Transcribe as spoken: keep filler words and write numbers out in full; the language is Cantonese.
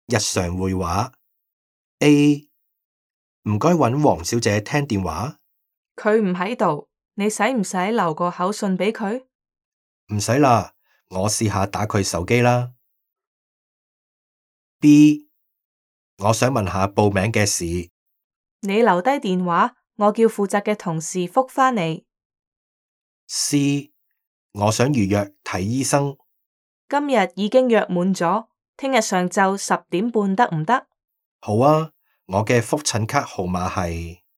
日常會話。A 唔該搵黃小姐聽電話。 佢唔喺度，你使唔使留個口信俾佢？ 唔使啦，我試下打佢手機啦。B 我想問下報名嘅事。 你留低電話，我叫負責嘅同事覆返你。 C 我想預約睇醫生。 今日已經約滿咗，聽日上晝十點半得唔得？ 好啊，我嘅覆診卡號碼係